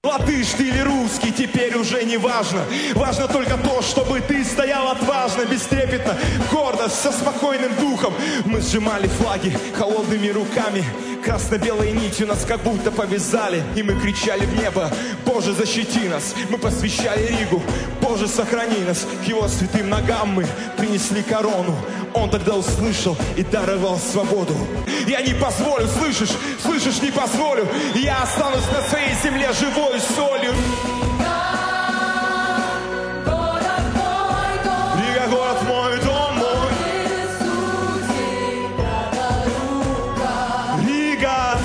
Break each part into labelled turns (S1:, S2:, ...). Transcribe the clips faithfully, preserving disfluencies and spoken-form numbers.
S1: Латыш ты или русский, теперь уже не важно. Важно только то, чтобы ты стоял отважно, бестрепетно, гордо, со спокойным духом. Мы сжимали флаги холодными руками, красно-белой нитью нас как будто повязали. И мы кричали в небо: Боже, защити нас. Мы посвящали Ригу: Боже, сохрани нас. К его святым ногам мы принесли корону. Он тогда услышал и даровал свободу. Я не позволю, слышишь, слышишь, не позволю. Я останусь на своей земле живой солью. Рига, город мой, дом мой. Рига.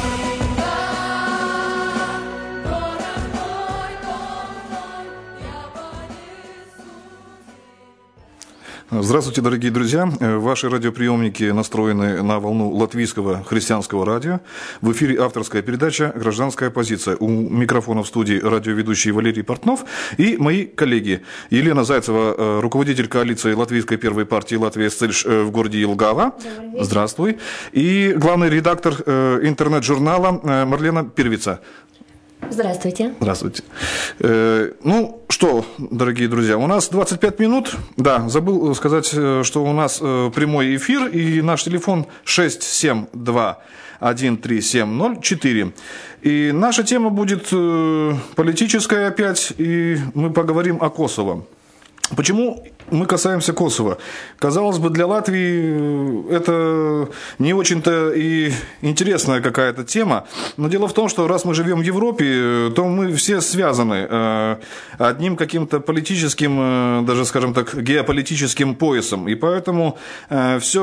S2: Здравствуйте, дорогие друзья. Ваши радиоприемники настроены на волну латвийского христианского радио. В эфире авторская передача «Гражданская позиция». У микрофона в студии радиоведущий Валерий Портнов и мои коллеги. Елена Зайцева, руководитель коалиции Латвийской первой партии «Латвия Сцельш» в городе Елгава. Здравствуй. И главный редактор интернет-журнала Марлена Первица.
S3: Здравствуйте.
S2: Здравствуйте. Э, ну что, дорогие друзья, у нас двадцать пять минут. Да, забыл сказать, что у нас э, прямой эфир, и наш телефон шесть семь два один три семь ноль четыре. И наша тема будет э, политическая опять, и мы поговорим о Косово. Почему мы касаемся Косово? Казалось бы, для Латвии это не очень-то и интересная какая-то тема, но дело в том, что раз мы живем в Европе, то мы все связаны одним каким-то политическим, даже, скажем так, геополитическим поясом. И поэтому все,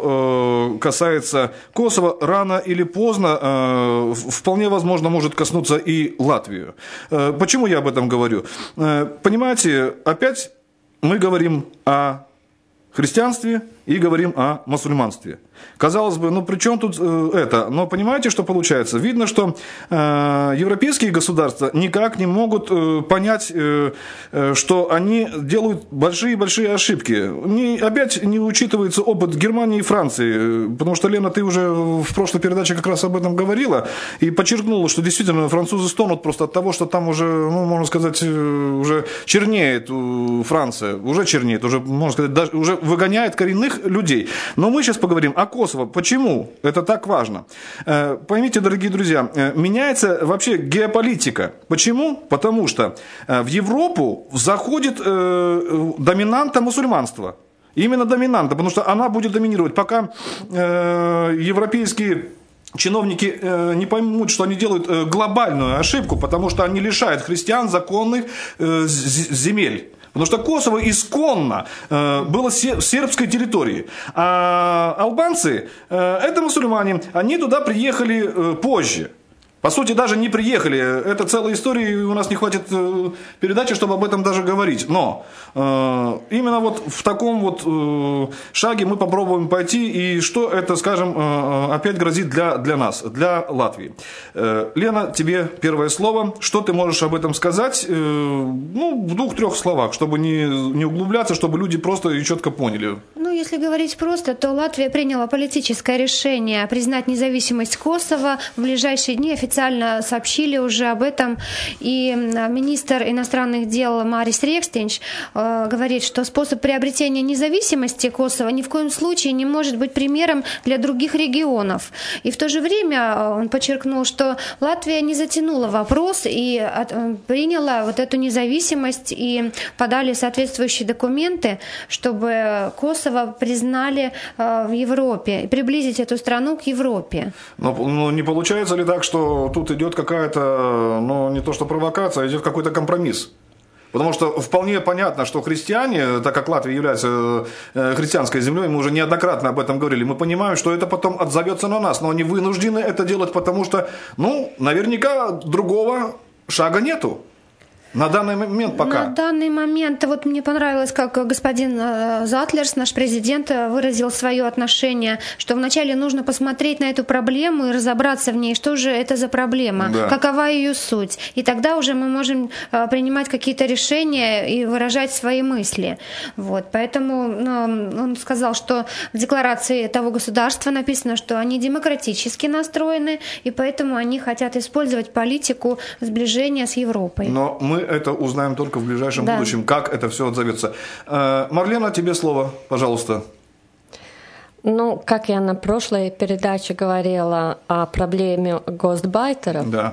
S2: что касается Косово, рано или поздно вполне возможно может коснуться и Латвию. Почему я об этом говорю? Понимаете, опять мы говорим о христианстве и говорим о мусульманстве. Казалось бы, ну при чем тут э, это? Но понимаете, что получается? Видно, что э, европейские государства никак не могут э, понять, э, э, что они делают большие-большие ошибки. Не, опять не учитывается опыт Германии и Франции, потому что, Лена, ты уже в прошлой передаче как раз об этом говорила и подчеркнула, что действительно французы стонут просто от того, что там уже, ну, можно сказать, уже чернеет Франция, уже чернеет, уже, можно сказать, даже уже выгоняет коренных людей. Но мы сейчас поговорим о Косово. Почему это так важно? Поймите, дорогие друзья, меняется вообще геополитика. Почему? Потому что в Европу заходит доминанта мусульманства. Именно доминанта, потому что она будет доминировать. Пока европейские чиновники э, не поймут, что они делают э, глобальную ошибку, потому что они лишают христиан законных э, земель. Потому что Косово исконно э, было се- сербской территорией. А албанцы, э, это мусульмане, они туда приехали э, позже. По сути, даже не приехали. Это целая история, и у нас не хватит э, передачи, чтобы об этом даже говорить. Но э, именно вот в таком вот э, шаге мы попробуем пойти. И что это, скажем, э, опять грозит для, для нас, для Латвии. Э, Лена, тебе первое слово. Что ты можешь об этом сказать? Э, ну, в двух-трех словах, чтобы не, не углубляться, чтобы люди просто и четко поняли.
S3: Ну, если говорить просто, то Латвия приняла политическое решение признать независимость Косово. В ближайшие дни официально сообщили уже об этом. И министр иностранных дел Марис Рекстенш э, говорит, что способ приобретения независимости Косово ни в коем случае не может быть примером для других регионов. И в то же время он подчеркнул, что Латвия не затянула вопрос и от, приняла вот эту независимость и подали соответствующие документы, чтобы Косово признали э, в Европе и приблизить эту страну к Европе.
S2: Но, но не получается ли так, что тут идет какая-то, ну не то что провокация, а идет какой-то компромисс? Потому что вполне понятно, что христиане, так как Латвия является христианской землей, мы уже неоднократно об этом говорили, мы понимаем, что это потом отзовется на нас, но они вынуждены это делать, потому что, ну, наверняка другого шага нету. На данный момент пока?
S3: На данный момент, вот мне понравилось, как господин Затлерс, наш президент, выразил свое отношение, что вначале нужно посмотреть на эту проблему и разобраться в ней, что же это за проблема, да. какова ее суть. И тогда уже мы можем принимать какие-то решения и выражать свои мысли. Вот. Поэтому ну, он сказал, что в декларации того государства написано, что они демократически настроены, и поэтому они хотят использовать политику сближения с Европой.
S2: Но мы это узнаем только в ближайшем да. будущем, как это все отзовется. Марлена, тебе слово, пожалуйста.
S4: Ну, как я на прошлой передаче говорила о проблеме гостбайтеров,
S2: да.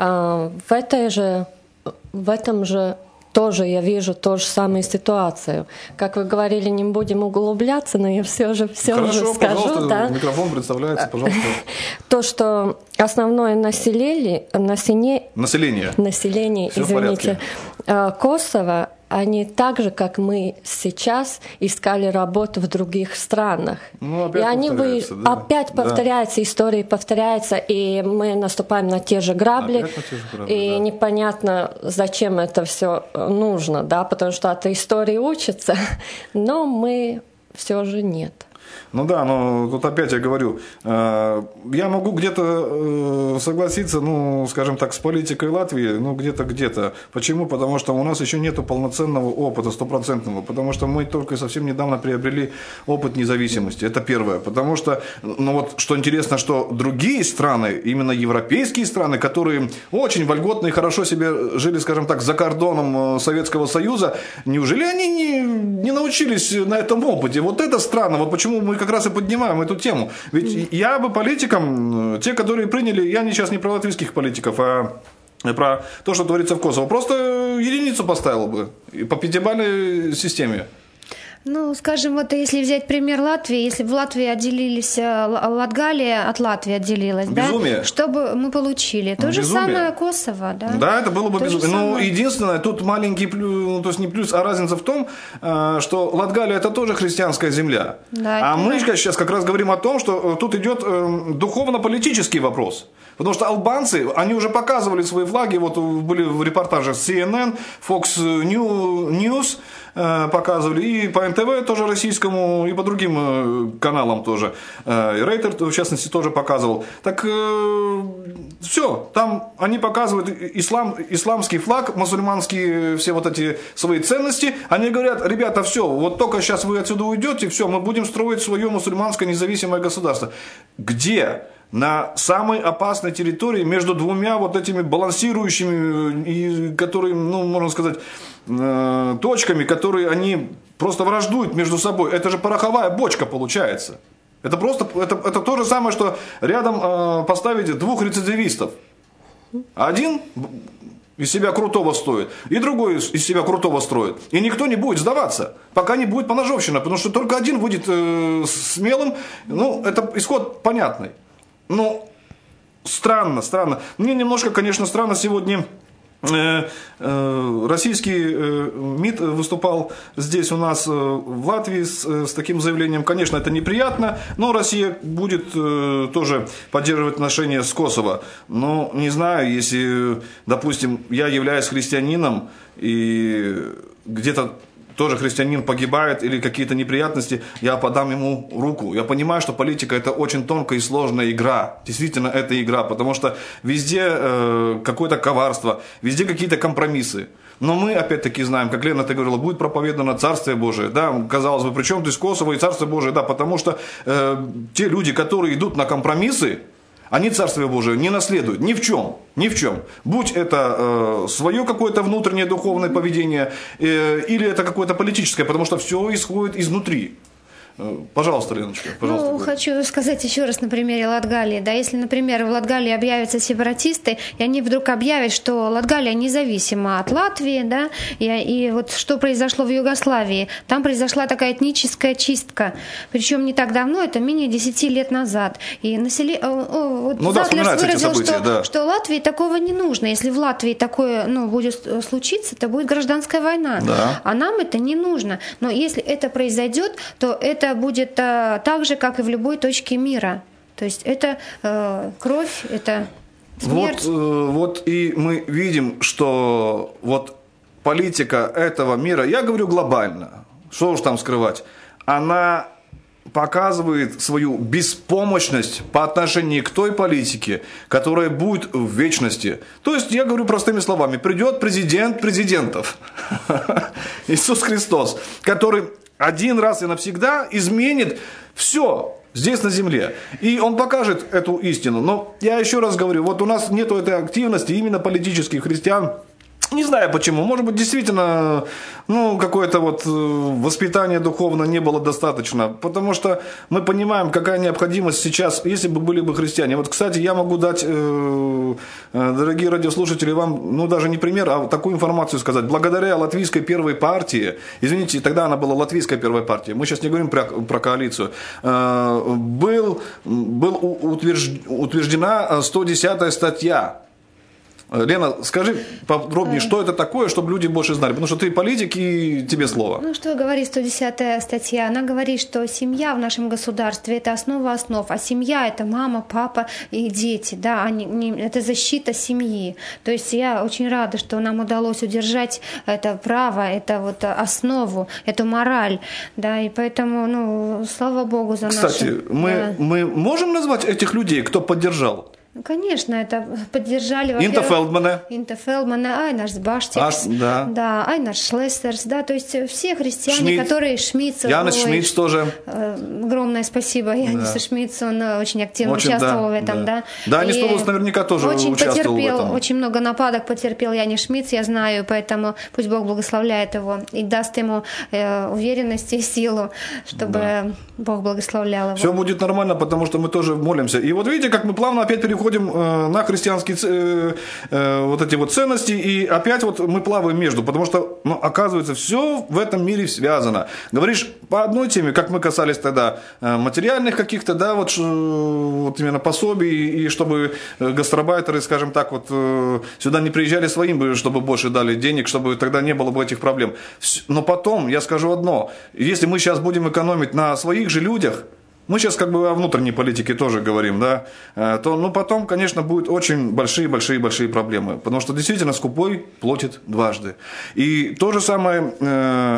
S4: в этой же, в этом же тоже я вижу ту же самую ситуацию. Как вы говорили, не будем углубляться, но я все же, все
S2: Хорошо,
S4: же скажу.
S2: Пожалуйста,
S4: да?
S2: Микрофон представляется, пожалуйста.
S4: То, что основное население, население,
S2: население,
S4: население извините, Косово, они так же, как мы сейчас, искали работу в других странах.
S2: Ну,
S4: и они вы...
S2: да.
S4: опять повторяются, да. история повторяется, и мы наступаем на те же грабли,
S2: те же грабли
S4: и
S2: да.
S4: непонятно, зачем это все нужно, да, потому что от истории учатся, но мы все же нет.
S2: Ну да, но тут опять я говорю, э, я могу где-то э, согласиться, ну, скажем так, с политикой Латвии, ну, где-то, где-то. Почему? Потому что у нас еще нету полноценного опыта, стопроцентного, потому что мы только совсем недавно приобрели опыт независимости, это первое. Потому что, ну вот, что интересно, что другие страны, именно европейские страны, которые очень вольготно и хорошо себе жили, скажем так, за кордоном Советского Союза, неужели они не, не научились на этом опыте? Вот эта страна, вот почему мы как раз и поднимаем эту тему. Ведь я бы политикам, те, которые приняли, я сейчас не про латвийских политиков, а про то, что творится в Косово, просто единицу поставил бы по пятибалльной системе.
S3: Ну, скажем, вот если взять пример Латвии, если бы в Латвии отделились, Латгалия от Латвии отделилась,
S2: безумие.
S3: Да, что бы мы получили? То безумие. Же самое Косово, да?
S2: Да, это было бы
S3: то
S2: безумие. Ну, единственное, тут маленький плюс, то есть не плюс, а разница в том, что Латгалия это тоже христианская земля. Да, а мы да. сейчас как раз говорим о том, что тут идет духовно-политический вопрос. Потому что албанцы, они уже показывали свои флаги, вот были в репортажах си эн эн, Fox News показывали, и по эн тэ вэ тоже российскому, и по другим каналам тоже. И Рейтер, в частности, тоже показывал. Так все, там они показывают ислам, исламский флаг, мусульманские все вот эти свои ценности. Они говорят, ребята, все, вот только сейчас вы отсюда уйдете, все, мы будем строить свое мусульманское независимое государство. Где? На самой опасной территории между двумя вот этими балансирующими, и которые, ну, можно сказать, э, точками, которые они просто враждуют между собой. Это же пороховая бочка получается. Это просто, это, это то же самое, что рядом э, поставить двух рецидивистов. Один из себя крутого стоит, и другой из себя крутого строит. И никто не будет сдаваться, пока не будет поножовщина, потому что только один будет э, смелым. Ну, это исход понятный. Ну, странно, странно. Мне немножко, конечно, странно сегодня э, э, российский э, МИД выступал здесь у нас э, в Латвии с, с таким заявлением. Конечно, это неприятно, но Россия будет э, тоже поддерживать отношения с Косово. Но не знаю, если, допустим, я являюсь христианином и где-то тоже христианин погибает или какие-то неприятности, я подам ему руку. Я понимаю, что политика это очень тонкая и сложная игра. Действительно, это игра, потому что везде э, какое-то коварство, везде какие-то компромиссы. Но мы опять-таки знаем, как Лена ты говорила, будет проповедано Царствие Божие. Да, казалось бы, при чем здесь Косово и Царствие Божие? Да, потому что э, те люди, которые идут на компромиссы, они Царствие Божие не наследуют ни в чем, ни в чем. Будь это э, свое какое-то внутреннее духовное поведение, э, или это какое-то политическое, потому что все исходит изнутри. Пожалуйста, Леночка, пожалуйста.
S3: Ну, хочу сказать еще раз на примере Латгалии. Да, если, например, в Латгалии объявятся сепаратисты, и они вдруг объявят, что Латгалия независима от Латвии, да, и, и вот что произошло в Югославии, там произошла такая этническая чистка, причем не так давно, это менее десяти лет назад. И населе... вот
S2: ну,
S3: Затлерс
S2: да,
S3: выразил,
S2: события,
S3: что,
S2: да.
S3: что Латвии такого не нужно. Если в Латвии такое ну, будет случиться, то будет гражданская война.
S2: Да.
S3: А нам это не нужно. Но если это произойдет, то это будет а, так же, как и в любой точке мира. То есть это э, кровь, это смерть.
S2: Вот, вот и мы видим, что вот политика этого мира, я говорю глобально, что уж там скрывать, она показывает свою беспомощность по отношению к той политике, которая будет в вечности. То есть, я говорю простыми словами, придет президент президентов, Иисус Христос, который один раз и навсегда изменит все здесь на земле. И он покажет эту истину. Но я еще раз говорю, вот у нас нет этой активности именно политических христиан. Не знаю почему. Может быть, действительно, ну, какое-то вот воспитание духовное не было достаточно. Потому что мы понимаем, какая необходимость сейчас, если бы были бы христиане. Вот, кстати, я могу дать, э, дорогие радиослушатели, вам, ну, даже не пример, а такую информацию сказать. Благодаря латвийской первой партии, извините, тогда она была латвийская первая партия, мы сейчас не говорим про, про коалицию, э, был, был утвержд, утверждена сто десятая статья. Лена, скажи подробнее, что это такое, чтобы люди больше знали, потому что ты политик и тебе слово.
S3: Ну, что говорит сто десятая статья? Она говорит, что семья в нашем государстве – это основа основ, а семья – это мама, папа и дети, да, они, не, это защита семьи. То есть я очень рада, что нам удалось удержать это право, это вот основу, эту мораль, да, и поэтому, ну, слава Богу за наши...
S2: Кстати, мы,
S3: да.
S2: мы можем назвать этих людей, кто поддержал?
S3: Конечно, это поддержали...
S2: Инта Фелдмане.
S3: Инта Фелдмане, Айнарс Баштикс,
S2: Аш, да.
S3: да, Айнарс Шлессерс, да, то есть все христиане,
S2: Шмидт.
S3: которые Шмидт...
S2: Янис Шмидт тоже.
S3: Огромное спасибо Янису да. Шмидту, он очень активно очень, участвовал
S2: да,
S3: в этом,
S2: да.
S3: да.
S2: Да, Янис Толус наверняка тоже
S3: очень
S2: участвовал
S3: потерпел,
S2: в этом.
S3: Очень много нападок потерпел Янис Шмидт, я знаю, поэтому пусть Бог благословляет его и даст ему э, уверенность и силу, чтобы да. Бог благословлял его.
S2: Все будет нормально, потому что мы тоже молимся. И вот видите, как мы плавно опять переходим э, на христианские э, э, вот эти вот ценности, и опять вот мы плаваем между, потому что, ну, оказывается, все в этом мире связано. Говоришь по одной теме, как мы касались тогда э, материальных каких-то, да, вот, ш, вот именно пособий, и чтобы гастарбайтеры, скажем так, вот э, сюда не приезжали своим, чтобы больше дали денег, чтобы тогда не было бы этих проблем. Но потом, я скажу одно, если мы сейчас будем экономить на своих же людях, мы сейчас как бы о внутренней политике тоже говорим, да, то, ну, потом, конечно, будут очень большие-большие-большие проблемы, потому что действительно скупой платит дважды. И то же самое э,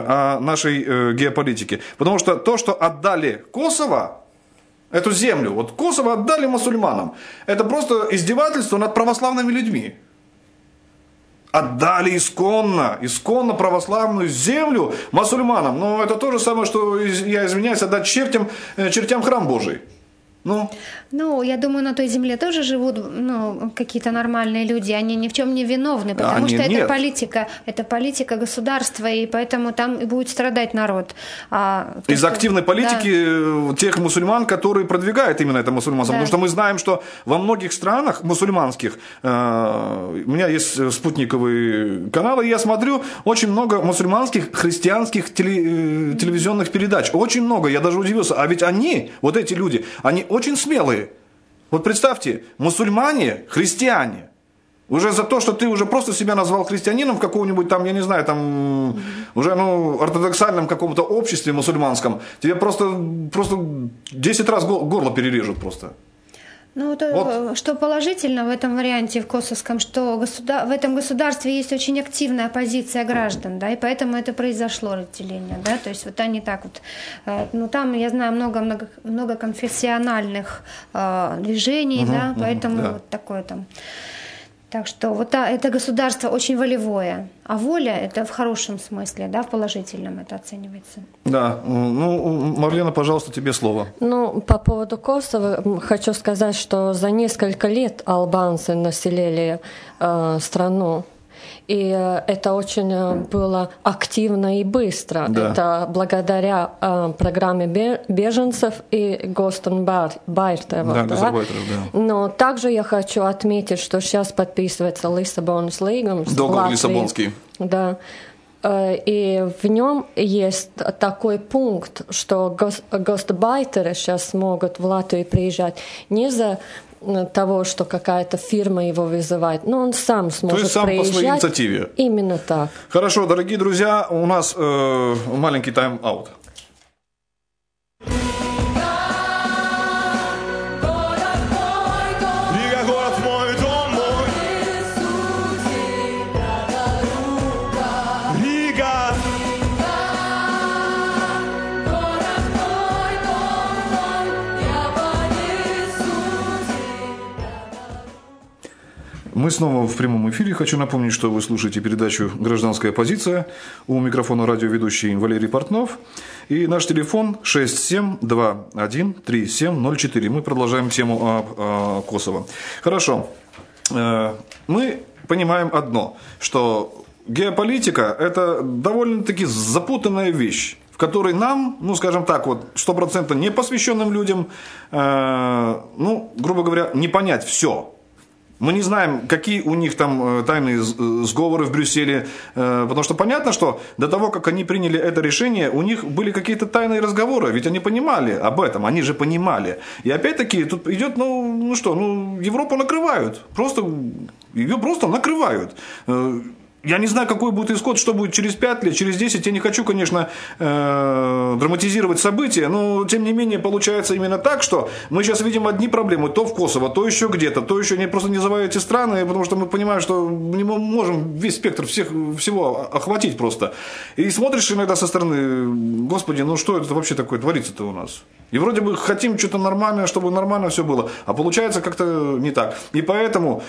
S2: о нашей э, геополитике, потому что то, что отдали Косово, эту землю, вот Косово отдали мусульманам, это просто издевательство над православными людьми. Отдали исконно, исконно православную землю мусульманам. Но это то же самое, что, я извиняюсь, отдать чертям, чертям храм Божий. Ну.
S3: ну, я думаю, на той земле тоже живут, ну, какие-то нормальные люди, они ни в чем не виновны, потому
S2: они,
S3: что это
S2: нет.
S3: политика, это политика государства, и поэтому там будет страдать народ. А,
S2: Из
S3: что...
S2: активной политики да. тех мусульман, которые продвигают именно это мусульманство. Да. Потому что мы знаем, что во многих странах мусульманских, э, у меня есть спутниковые каналы, и я смотрю очень много мусульманских христианских теле, э, телевизионных передач. Очень много, я даже удивился. А ведь они, вот эти люди, они очень смелые. Вот представьте, мусульмане, христиане, уже за то, что ты уже просто себя назвал христианином в каком-нибудь там, я не знаю, там, mm-hmm. уже, ну, ортодоксальном каком-то обществе мусульманском, тебе просто, просто десять раз горло перережут просто.
S3: Ну, то, вот. Что положительно в этом варианте, в косовском, что государ... в этом государстве есть очень активная оппозиция граждан, да, и поэтому это произошло разделение, да, то есть вот они так вот, э, ну, там, я знаю, много, много, много конфессиональных э, движений, угу, да, поэтому да. вот такое там. Так что вот это государство очень волевое, а воля это в хорошем смысле, да, в положительном это оценивается.
S2: Да, ну, Марлена, пожалуйста, тебе слово.
S4: Ну, по поводу Косово хочу сказать, что за несколько лет албанцы населили э, страну. И это очень было активно и быстро. Да. Это благодаря э, программе беженцев и Гастарбайтеров.
S2: Да,
S4: да?
S2: да.
S4: Но также я хочу отметить, что сейчас подписывается Лиссабонский лигум.
S2: Договор Лиссабонский.
S4: Да. И в нем есть такой пункт, что гастарбайтеры сейчас могут в Латвию приезжать не за того, что какая-то фирма его вызывает, но он сам сможет
S2: То есть сам
S4: приезжать.
S2: по своей инициативе.
S4: Именно так.
S2: Хорошо, дорогие друзья, у нас э, маленький тайм-аут.
S1: Рига, город мой, дом
S2: Мы снова в прямом эфире. Хочу напомнить, что вы слушаете передачу «Гражданская позиция». У микрофона радиоведущий Валерий Портнов. И наш телефон шесть семь два один три семь ноль четыре. Мы продолжаем тему о, о Косово. Хорошо. Мы понимаем одно, что геополитика – это довольно-таки запутанная вещь, в которой нам, ну, скажем так, вот, стопроцентно непосвященным людям, э, ну, грубо говоря, не понять все. Мы не знаем, какие у них там тайные сговоры в Брюсселе, э, потому что понятно, что до того, как они приняли это решение, у них были какие-то тайные разговоры, ведь они понимали об этом, они же понимали. И опять-таки тут идет, ну, ну что, ну, Европу накрывают, просто, ее просто накрывают. Я не знаю, какой будет исход, что будет через пять лет, через десять. Я не хочу, конечно, э, драматизировать события, но, тем не менее, получается именно так, что мы сейчас видим одни проблемы, то в Косово, то еще где-то, то еще, не, просто не называю эти страны, потому что мы понимаем, что не можем весь спектр всех, всего охватить просто. И смотришь иногда со стороны, господи, ну что это вообще такое творится-то у нас? И вроде бы хотим что-то нормальное, чтобы нормально все было, а получается как-то не так. И поэтому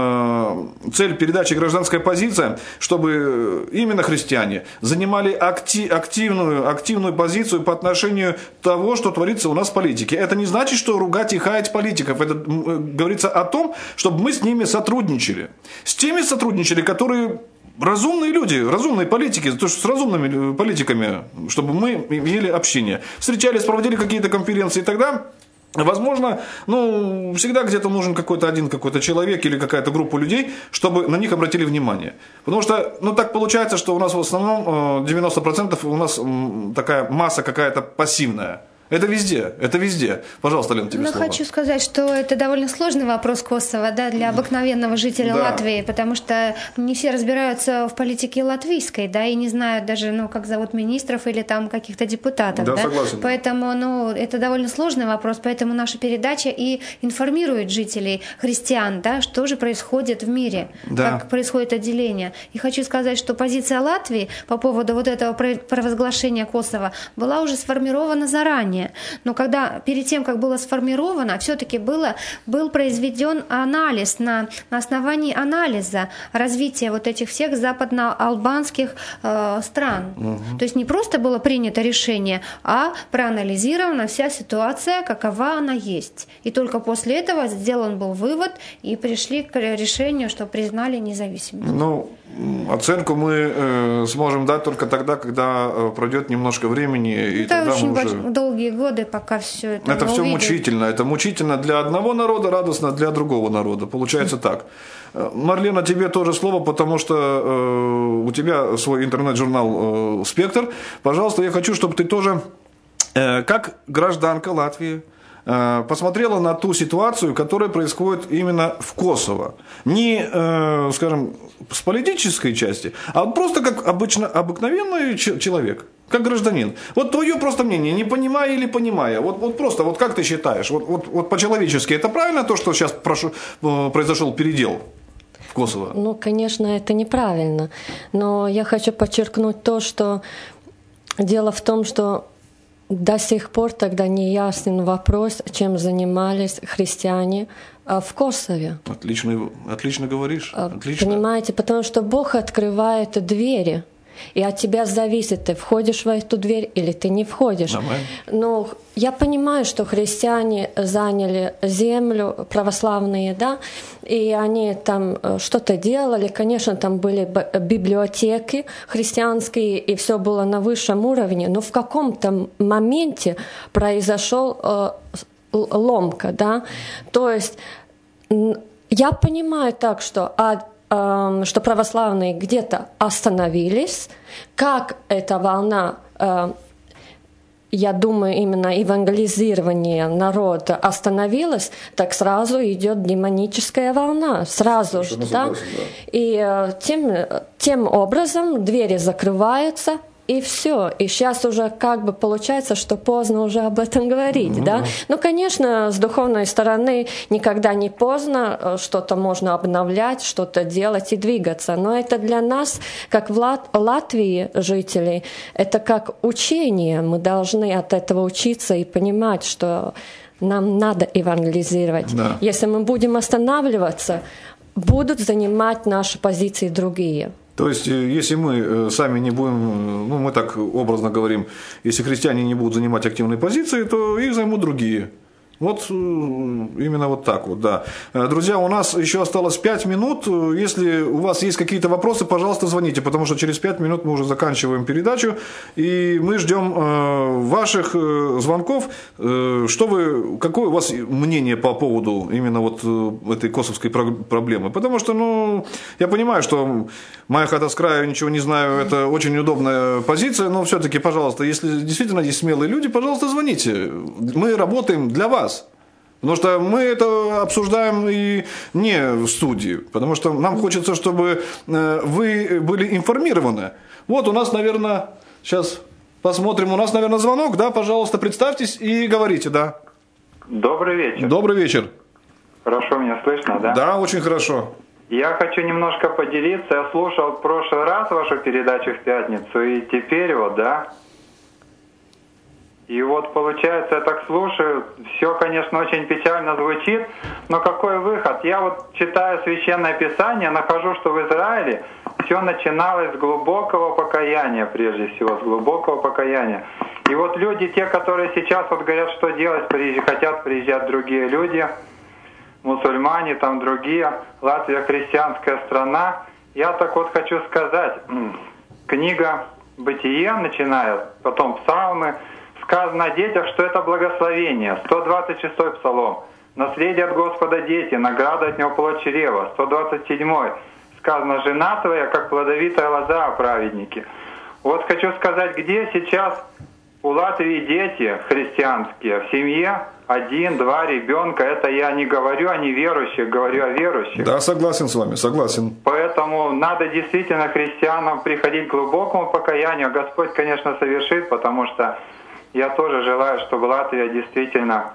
S2: э, цель передачи «Гражданская позиция», чтобы именно христиане занимали акти- активную, активную позицию по отношению того, что творится у нас в политике. Это не значит, что ругать и хаять политиков. Это э, говорится о том, чтобы мы с ними сотрудничали. С теми сотрудничали, которые... Разумные люди, разумные политики, то есть с разумными политиками, чтобы мы имели общение. Встречались, проводили какие-то конференции, и тогда, возможно, ну, всегда где-то нужен какой-то один какой-то человек или какая-то группа людей, чтобы на них обратили внимание. Потому что, ну, так получается, что у нас в основном девяносто процентов у нас такая масса какая-то пассивная. Это везде, это везде. Пожалуйста, Лена, тебе
S3: Но
S2: слово.
S3: хочу сказать, что это довольно сложный вопрос Косово, да, для обыкновенного жителя
S2: да.
S3: Латвии, потому что не все разбираются в политике латвийской, да, и не знают даже, ну, как зовут министров или там каких-то депутатов,
S2: да.
S3: да.
S2: Согласен.
S3: Поэтому, ну, это довольно сложный вопрос, поэтому наша передача и информирует жителей, христиан, да, что же происходит в мире,
S2: да.
S3: как происходит отделение. И хочу сказать, что позиция Латвии по поводу вот этого провозглашения Косово была уже сформирована заранее. Но когда перед тем, как было сформировано, все-таки было, был произведен анализ на, на основании анализа развития вот этих всех западноалбанских э, стран. Угу. То есть не просто было принято решение, а проанализирована вся ситуация, какова она есть. И только после этого сделан был вывод и пришли к решению, что признали независимость.
S2: Ну, оценку мы э, сможем дать только тогда, когда э, пройдет немножко времени. И
S3: это
S2: тогда
S3: очень
S2: мы уже...
S3: долгие годы, пока все это
S2: Это все
S3: увидим.
S2: мучительно. Это мучительно для одного народа, радостно для другого народа. Получается так. Марлена, тебе тоже слово, потому что э, у тебя свой интернет-журнал э, «Спектр». Пожалуйста, я хочу, чтобы ты тоже, э, как гражданка Латвии, посмотрела на ту ситуацию, которая происходит именно в Косово. Не, э, скажем, с политической части, а просто как обычно, обыкновенный человек, как гражданин. Вот твое просто мнение, не понимая или понимая, вот, вот просто, вот как ты считаешь, вот, вот, вот по-человечески, это правильно то, что сейчас прошу, произошел передел в Косово?
S4: Ну, конечно, это неправильно, но я хочу подчеркнуть то, что дело в том, что до сих пор тогда не ясен вопрос, чем занимались христиане в Косове.
S2: Отлично, отлично говоришь. Отлично.
S4: Понимаете, потому что Бог открывает двери, и от тебя зависит, ты входишь в эту дверь или ты не входишь.
S2: Нормально.
S4: Но я понимаю, что христиане заняли землю, православные, да, и они там что-то делали. Конечно, там были библиотеки христианские, и все было на высшем уровне, но в каком-то моменте произошел э, ломка, да. То есть я понимаю так, что от что православные где-то остановились, как эта волна, я думаю, именно евангелизирование народа остановилась, так сразу идет демоническая волна, сразу же, да? Да. И тем, тем образом двери закрываются, и все. И сейчас уже как бы получается, что поздно уже об этом говорить, mm-hmm. да? Ну, конечно, с духовной стороны никогда не поздно, что-то можно обновлять, что-то делать и двигаться. Но это для нас, как в Лат- Латвии жителей, это как учение. Мы должны от этого учиться и понимать, что нам надо евангелизировать.
S2: Да.
S4: Если мы будем останавливаться, будут занимать наши позиции другие.
S2: То есть, если мы сами не будем, ну, мы так образно говорим, если христиане не будут занимать активные позиции, то их займут другие. Вот именно вот так вот, да. Друзья, у нас еще осталось пять минут. Если у вас есть какие-то вопросы, пожалуйста, звоните, потому что через пять минут мы уже заканчиваем передачу, и мы ждем ваших звонков. Что вы, какое у вас мнение по поводу именно вот этой косовской проблемы? Потому что, ну, я понимаю, что «Моя хата с краю, ничего не знаю», это очень удобная позиция, но все-таки, пожалуйста, если действительно есть смелые люди, пожалуйста, звоните. Мы работаем для вас. Потому что мы это обсуждаем и не в студии, потому что нам хочется, чтобы вы были информированы. Вот у нас, наверное, сейчас посмотрим, у нас, наверное, звонок, да, пожалуйста, представьтесь и говорите, да.
S5: Добрый вечер.
S2: Добрый вечер.
S5: Хорошо меня слышно, да?
S2: Да, очень хорошо.
S5: Я хочу немножко поделиться, я слушал в прошлый раз вашу передачу в пятницу, и теперь вот, да. И вот получается, я так слушаю, все, конечно, очень печально звучит, но какой выход? Я вот читаю Священное Писание, нахожу, что в Израиле все начиналось с глубокого покаяния, прежде всего, с глубокого покаяния. И вот люди, те, которые сейчас вот говорят, что делать, приезжать, хотят приезжать другие люди, мусульмане, там другие, Латвия христианская страна, я так вот хочу сказать, книга Бытие начиная, потом Псалмы, сказано о детях, что это благословение. сто двадцать шестой псалом. Наследие от Господа дети, награда от Него плод чрева. сто двадцать седьмой. Сказано, жена твоя, как плодовитая лоза о праведнике. Вот хочу сказать, где сейчас у Латвии дети христианские, в семье один-два ребенка. Это я не говорю о неверующих, говорю о верующих.
S2: Да, согласен с вами, согласен.
S5: Поэтому надо действительно христианам приходить к глубокому покаянию. Господь, конечно, совершит, потому что я тоже желаю, чтобы Латвия действительно,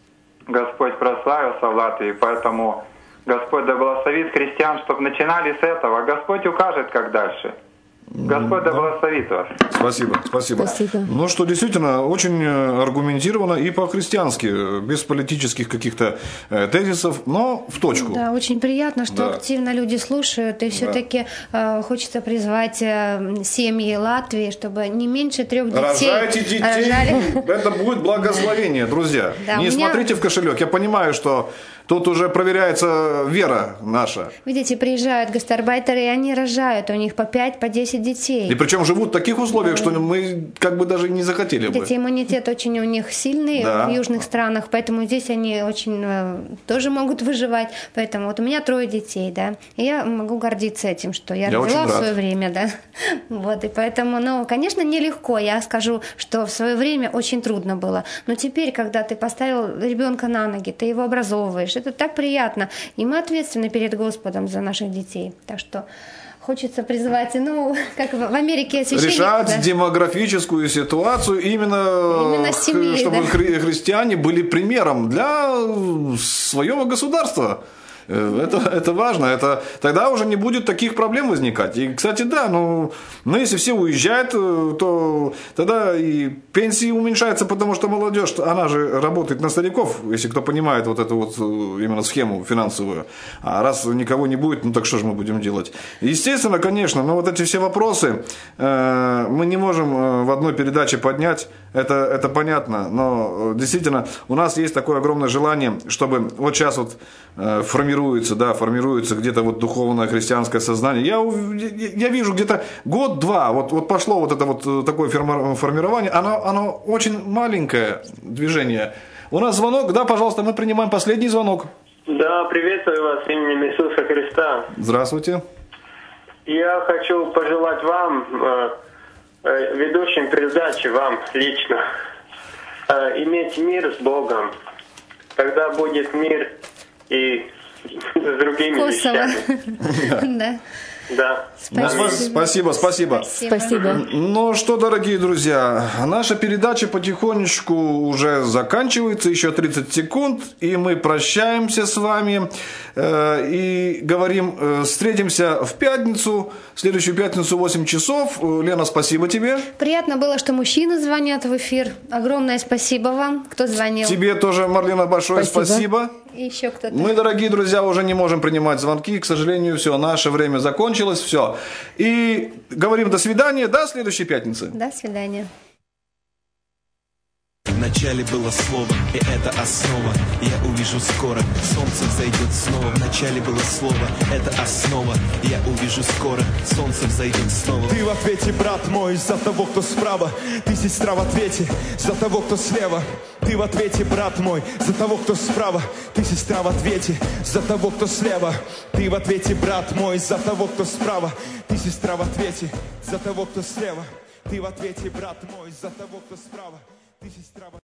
S5: Господь прославился в Латвии, поэтому Господь да благословит христиан, чтобы начинали с этого, а Господь укажет, как дальше. Господь да благословит вас.
S2: Спасибо, спасибо.
S4: Спасибо.
S2: Ну что, действительно, очень аргументированно и по-христиански, без политических каких-то тезисов, но в точку.
S3: Да, очень приятно, что
S2: да.
S3: активно люди слушают, и все-таки да. э, хочется призвать э, семьи Латвии, чтобы не меньше трех детей
S2: рожайте детей,
S3: рожали.
S2: Это будет благословение, друзья.
S3: Да,
S2: не
S3: меня...
S2: смотрите в кошелек, я понимаю, что тут уже проверяется вера наша.
S3: Видите, приезжают гастарбайтеры, и они рожают, у них по пять, по десять детей.
S2: И причем живут в таких условиях, что мы как бы даже не захотели бы.
S3: Видите, иммунитет очень у них сильный да. в южных странах, поэтому здесь они очень э, тоже могут выживать. Поэтому вот у меня трое детей, да, и я могу гордиться этим, что я, я родила в свое время, да. Вот, и поэтому, ну, конечно, нелегко. Я скажу, что в свое время очень трудно было. Но теперь, когда ты поставил ребенка на ноги, ты его образовываешь, это так приятно. И мы ответственны перед Господом за наших детей. Так что хочется призвать, ну, как в Америке священник...
S2: Решать
S3: да.
S2: демографическую ситуацию именно,
S3: именно семьи,
S2: чтобы
S3: да.
S2: хри- христиане были примером для своего государства. Это, это важно, это, тогда уже не будет таких проблем возникать. И, кстати, да, ну, ну, если все уезжают, то тогда и пенсии уменьшаются, потому что молодежь, она же работает на стариков, если кто понимает вот эту вот именно схему финансовую. А раз никого не будет, ну так что же мы будем делать? Естественно, конечно, но вот эти все вопросы э, мы не можем в одной передаче поднять, это, это понятно, но действительно у нас есть такое огромное желание, чтобы вот сейчас вот э, формировать Формируется, да, формируется где-то вот духовное христианское сознание. Я, я, я вижу где-то год-два, вот, вот пошло вот это вот такое формирование, оно, оно очень маленькое движение. У нас звонок, да, пожалуйста, мы принимаем последний звонок.
S6: Да, приветствую вас именем Иисуса Христа.
S2: Здравствуйте.
S6: Я хочу пожелать вам, ведущим передачи, вам лично, иметь мир с Богом. Тогда будет мир и с другими
S3: Косово.
S6: вещами.
S3: Да.
S6: Да.
S3: Спасибо.
S2: Спасибо, спасибо.
S4: Спасибо.
S2: Ну что, дорогие друзья, наша передача потихонечку уже заканчивается, еще тридцать секунд, и мы прощаемся с вами э, и говорим, э, встретимся в пятницу, в следующую пятницу в восемь часов. Лена, спасибо тебе.
S3: Приятно было, что мужчины звонят в эфир. Огромное спасибо вам, кто звонил.
S2: Тебе тоже, Марлена, большое
S4: Спасибо.
S2: спасибо.
S3: И еще кто-то.
S2: Мы, дорогие друзья, уже не можем принимать звонки. К сожалению, все, наше время закончилось, все. И говорим до свидания, до следующей пятницы.
S3: До свидания.
S7: Вначале было слово, и это основа. Я увижу скоро, солнце взойдет снова. Вначале было слово, это основа. Я увижу скоро, солнце взойдет снова.
S1: Ты в ответе, брат мой, за того, кто справа. Ты, сестра, в ответе, за того, кто слева. Ты в ответе, брат мой, за того, кто справа. Ты, сестра, в ответе, за того, кто слева. Ты в ответе, брат мой, за того, кто справа. Ты, сестра, в ответе, за того, кто слева. Ты в ответе, брат мой, за того, кто справа. Ты, сестра, в